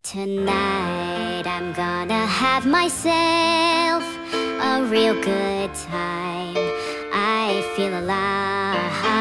Tonight I'm gonna have myself a real good time. I feel alive,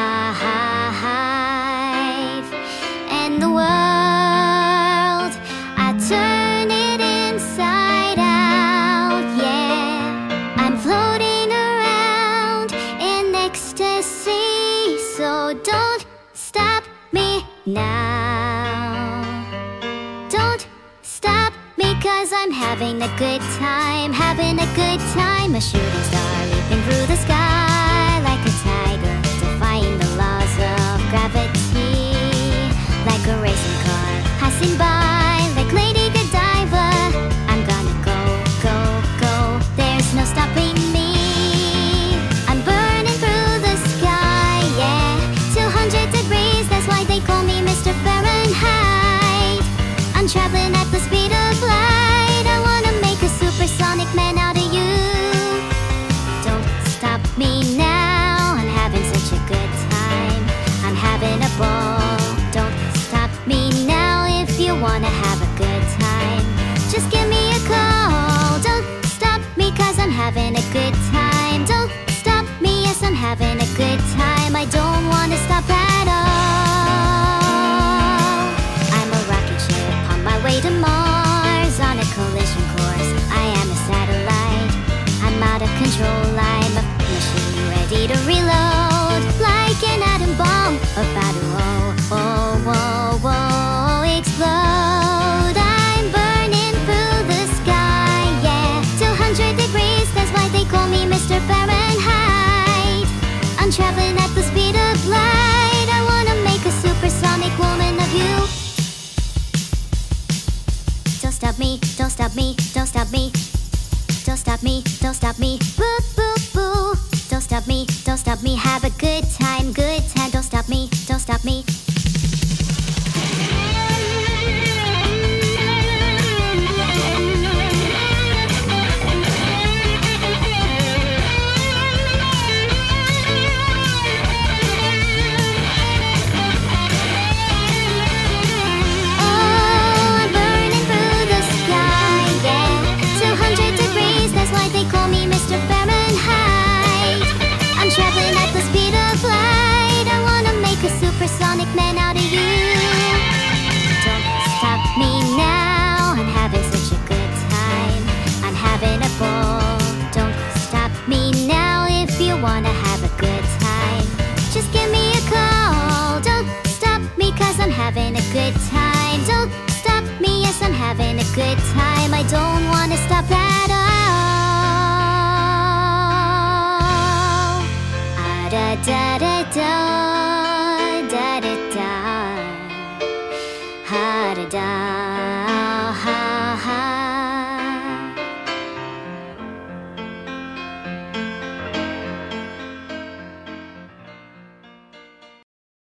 and the world, I turn it inside out. Yeah, I'm floating around in ecstasy, so don't stop me now. Don't stop me, 'cause I'm having a good time, having a good time. A shooting star leaping through the sky like a tiger, defying the laws of gravity. Like a racing car passing by, like Lady Godiva. I'm gonna go, go, go, there's no stopping me. I'm burning through the sky, yeah, 200 degrees, that's why they call me Mr. Fahrenheit. I'm traveling at the speed of light. I wanna make a supersonic man out of you. Don't stop me now, I'm having such a good time. I'm having a ball. Don't stop me now if you wanna have a good time. Just give me a call. Don't stop me, 'cause I'm having a good time. Don't stop me, yes, I'm having a good time. I don't wanna stop at all. I'm a rocket ship on my way to Mars, on a collision course. I am a satellite. I'm out of control. I'm a machine ready to reload, like an atom bomb about to explode. I'm burning through the sky, yeah, 200 degrees, that's why they call me Mr. Fahrenheit. I'm traveling at the speed of light. I wanna make a supersonic woman of you. Don't stop me, don't stop me, don't stop me. Don't stop me, don't stop me, boo, boo, boo. Don't stop me, don't stop me, have a good time, good time. Don't stop me, don't stop me. They call me Mr. Fahrenheit. I'm traveling at the speed of light. I wanna make a supersonic man out of you. Don't stop me now, I'm having such a good time. I'm having a ball. Don't stop me now if you wanna have a good time. Just give me a call. Don't stop me, 'cause I'm having a good time. Don't stop me, yes, I'm having a good time. I don't wanna stop at all. Da da da da da da da, ha da da.